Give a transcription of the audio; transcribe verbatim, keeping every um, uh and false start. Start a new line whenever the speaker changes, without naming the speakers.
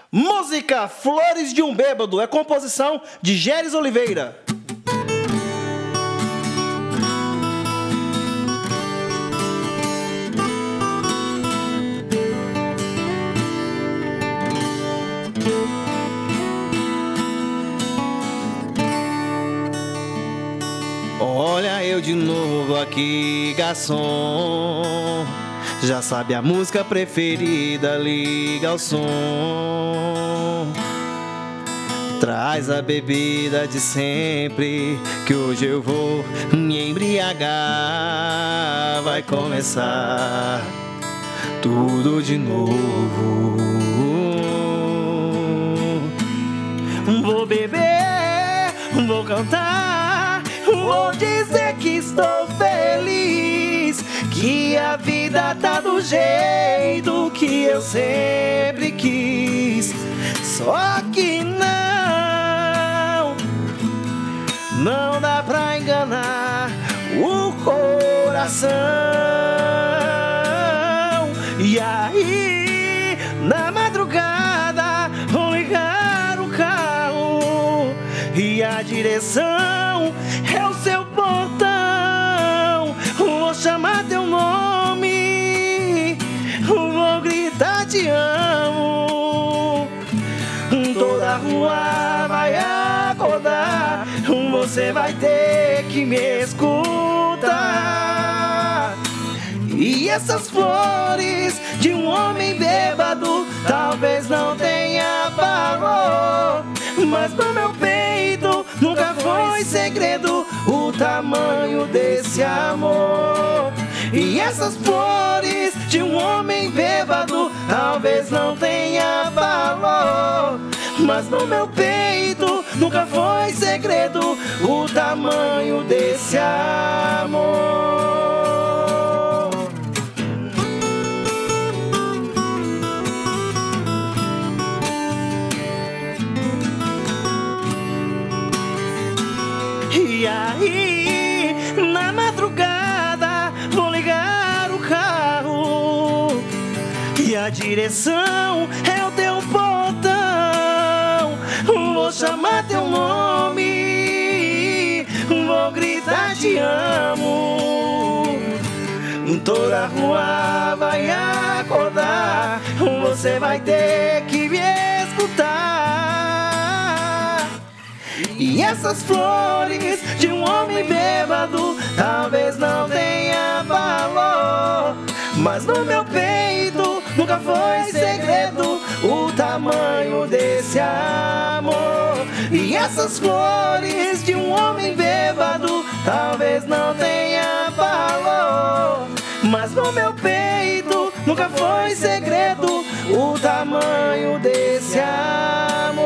Música Flores de um Bêbado é composição de Géris Oliveira. Olha eu de novo aqui, garçom. Já sabe a música preferida, liga o som. Traz a bebida de sempre, que hoje eu vou me embriagar. Vai começar tudo de novo. Vou beber, vou cantar, vou dizer que estou feliz, que a vida tá do jeito que eu sempre quis. Só que não, não dá pra enganar o coração. E aí, na madrugada, vou ligar o carro e a direção é o seu portão. Vou chamar teu nome, vou gritar te amo. Toda a rua vai acordar, você vai ter que me escutar. E essas flores de um homem bêbado talvez não tenha valor, mas no meu peito nunca foi segredo o tamanho desse amor. E essas flores de um homem bêbado talvez não tenha valor, mas no meu peito nunca foi segredo o tamanho desse amor. E aí, na madrugada, vou ligar o carro e a direção é o teu portão. Vou chamar teu nome, vou gritar te amo. Toda a rua vai acordar, você vai ter que me escutar. E essas flores de um homem bêbado talvez não tenha valor, mas no meu peito nunca foi segredo o tamanho desse amor. E essas flores de um homem bêbado talvez não tenha valor, mas no meu peito nunca foi segredo o tamanho desse amor.